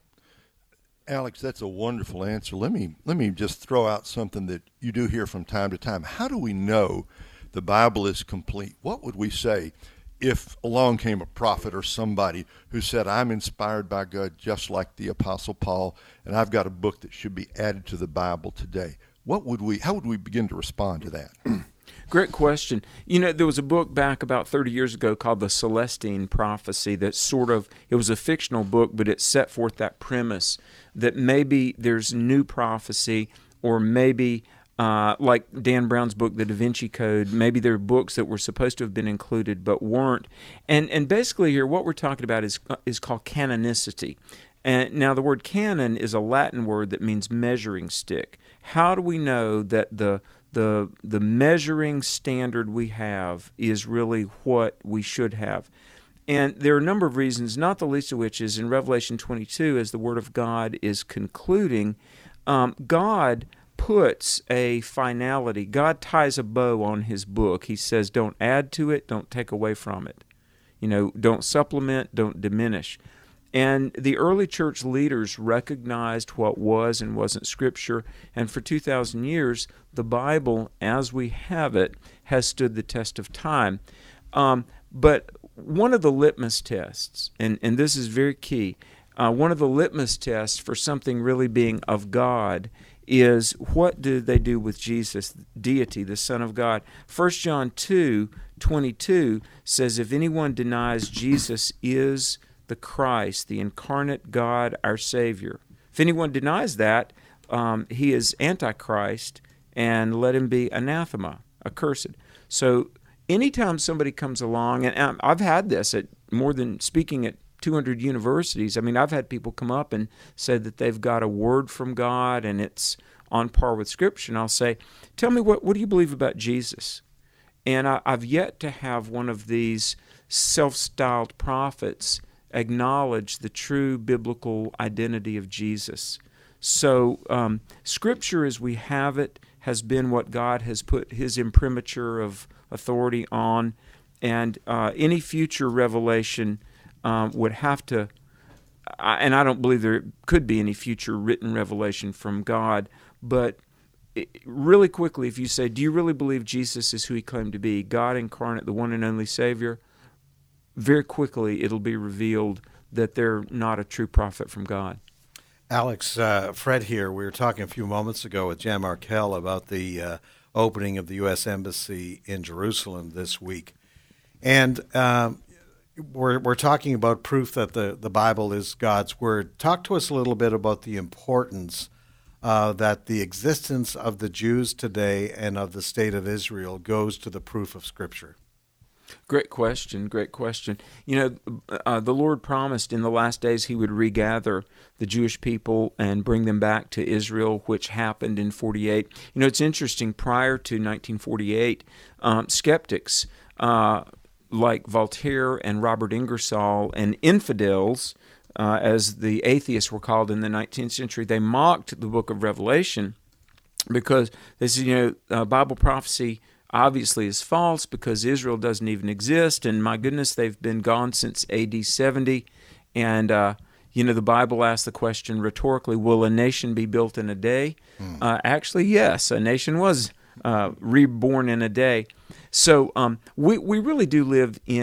Alex, that's a wonderful answer. Let me let me just throw out something that you do hear from time to time. How do we know the Bible is complete? What would we say if along came a prophet or somebody who said, I'm inspired by God just like the Apostle Paul, and I've got a book that should be added to the Bible today? What would we? How would we begin to respond to that? Great question. You know, there was a book back about thirty years ago called The Celestine Prophecy that sort of, it was a fictional book, but it set forth that premise that maybe there's new prophecy, or maybe, uh, like Dan Brown's book, The Da Vinci Code, maybe there are books that were supposed to have been included but weren't. And and basically here what we're talking about is is called canonicity. And now the word canon is a Latin word that means measuring stick. How do we know that the the the measuring standard we have is really what we should have? And there are a number of reasons, not the least of which is in Revelation twenty-two, as the Word of God is concluding, um, God puts a finality. God ties a bow on His book. He says, don't add to it, don't take away from it. You know, don't supplement, don't diminish. And the early church leaders recognized what was and wasn't Scripture, and for two thousand years, the Bible, as we have it, has stood the test of time. Um, but one of the litmus tests, and, and this is very key, uh, one of the litmus tests for something really being of God is what did they do with Jesus, deity, the Son of God. First John two twenty-two says, if anyone denies Jesus is the Christ, the incarnate God, our Savior. If anyone denies that, um, he is Antichrist, and let him be anathema, accursed. So anytime somebody comes along, and I've had this at more than speaking at two hundred universities, I mean, I've had people come up and say that they've got a word from God and it's on par with Scripture, and I'll say, tell me, what, what do you believe about Jesus? And I, I've yet to have one of these self-styled prophets acknowledge the true biblical identity of Jesus. So um, Scripture as we have it has been what God has put His imprimatur of authority on, and uh, any future revelation um, would have to, and I don't believe there could be any future written revelation from God, but it, really quickly, if you say, do you really believe Jesus is who He claimed to be, God incarnate, the one and only Savior? Very quickly it'll be revealed that they're not a true prophet from God. Alex, uh, Fred here. We were talking a few moments ago with Jan Markell about the uh, opening of the U S Embassy in Jerusalem this week. And um, we're, we're talking about proof that the, the Bible is God's Word. Talk to us a little bit about the importance uh, that the existence of the Jews today and of the state of Israel goes to the proof of Scripture. Great question, great question. You know, uh, the Lord promised in the last days He would regather the Jewish people and bring them back to Israel, which happened in forty-eight. You know, it's interesting, prior to nineteen forty-eight, um, skeptics uh, like Voltaire and Robert Ingersoll and infidels, uh, as the atheists were called in the nineteenth century, they mocked the book of Revelation because they said, you know, uh, Bible prophecy obviously is false because Israel doesn't even exist, and my goodness, they've been gone since A D seventy, and uh, you know, the Bible asks the question rhetorically, will a nation be built in a day? Mm. Uh, actually, yes, a nation was uh, reborn in a day. So um, we, we really do live in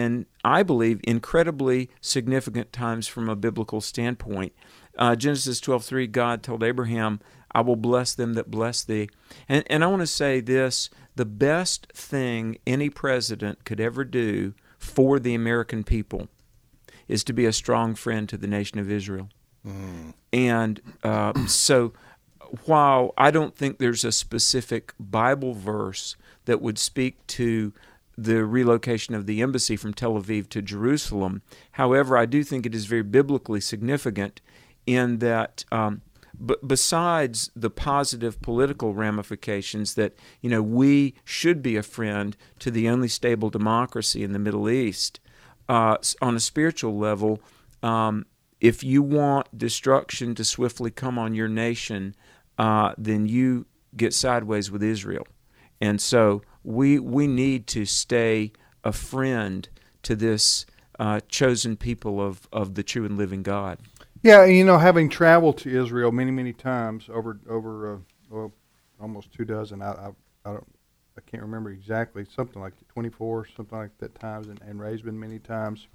I believe, incredibly significant times from a biblical standpoint. Uh, Genesis twelve three, God told Abraham, I will bless them that bless thee. And, and I want to say this, the best thing any president could ever do for the American people is to be a strong friend to the nation of Israel. Mm. And uh, so while I don't think there's a specific Bible verse that would speak to the relocation of the embassy from Tel Aviv to Jerusalem, however, I do think it is very biblically significant in that um, b- besides the positive political ramifications that, you know, we should be a friend to the only stable democracy in the Middle East, uh, on a spiritual level, um, if you want destruction to swiftly come on your nation, uh, then you get sideways with Israel. And so we we need to stay a friend to this uh, chosen people of, of the true and living God. Yeah, you know, having traveled to Israel many, many times over over uh, well, almost two dozen, I, I I don't I can't remember exactly, something like twenty-four, something like that times, and, and Ray's been many times.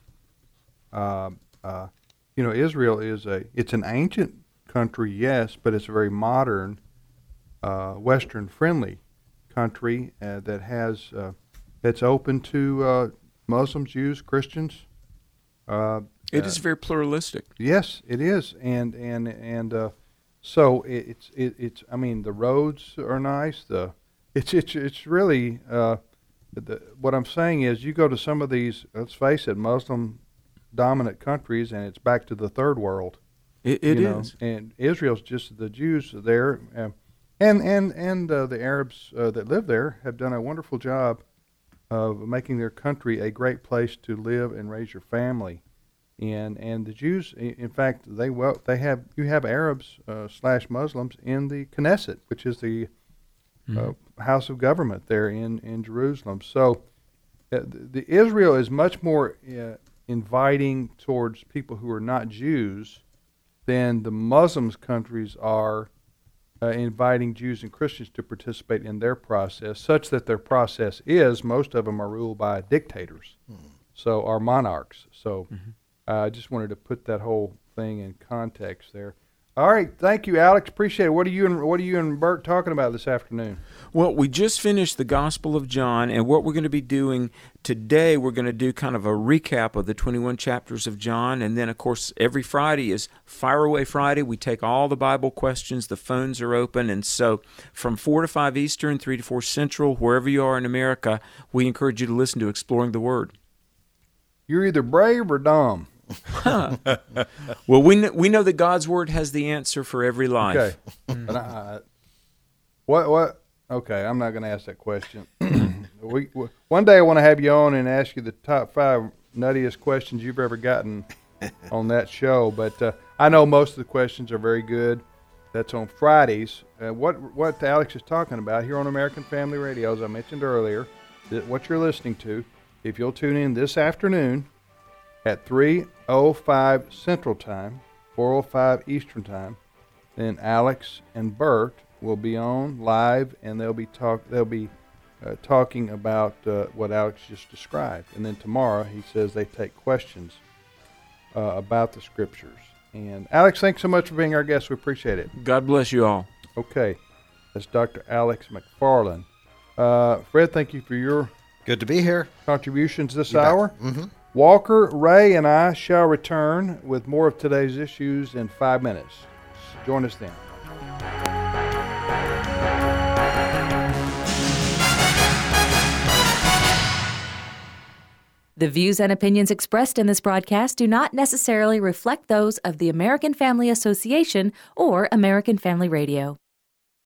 Uh, uh, you know, Israel is a it's an ancient country, yes, but it's a very modern, uh, Western friendly country uh, that has uh, that's open to uh, Muslims, Jews, Christians. Uh, it uh, is very pluralistic. Yes, it is, and and and uh, so it, it's it, it's. I mean, the roads are nice. The it's it's it's really uh, the, what I'm saying is, you go to some of these, let's face it, Muslim dominant countries, and it's back to the third world. It, it you know? is, and Israel's just the Jews there. Uh, And and and uh, the Arabs uh, that live there have done a wonderful job of making their country a great place to live and raise your family. And and the Jews, in fact, they well they have you have Arabs uh, slash Muslims in the Knesset, which is the mm-hmm. uh, house of government there in in Jerusalem. So uh, the, the Israel is much more uh, inviting towards people who are not Jews than the Muslims countries are. Uh, inviting Jews and Christians to participate in their process, such that their process is, most of them are ruled by dictators, mm-hmm. so are monarchs. So mm-hmm. uh, I just wanted to put that whole thing in context there. All right, thank you, Alex. Appreciate it. What are you and what are you and Bert talking about this afternoon? Well, we just finished the Gospel of John, and what we're going to be doing today, we're going to do kind of a recap of the twenty-one chapters of John, and then, of course, every Friday is Fire Away Friday. We take all the Bible questions. The phones are open, and so from four to five Eastern, three to four Central, wherever you are in America, we encourage you to listen to Exploring the Word. You're either brave or dumb. Well, we know, we know that God's Word has the answer for every life. Okay. And I, what what? Okay, I'm not going to ask that question. we, we one day I want to have you on and ask you the top five nuttiest questions you've ever gotten on that show. But uh, I know most of the questions are very good. That's on Fridays. Uh, what what Alex is talking about here on American Family Radio, as I mentioned earlier, that what you're listening to, if you'll tune in this afternoon at three oh five Central Time, four oh five Eastern Time, then Alex and Bert will be on live, and they'll be talk they'll be uh, talking about uh, what Alex just described. And then tomorrow, he says they take questions uh, about the scriptures. And Alex, thanks so much for being our guest. We appreciate it. God bless you all. Okay, that's Doctor Alex McFarland. Uh, Fred, thank you for your good to be here contributions this you hour. Mm-hmm. Walker, Ray, and I shall return with more of today's issues in five minutes. Join us then. The views and opinions expressed in this broadcast do not necessarily reflect those of the American Family Association or American Family Radio.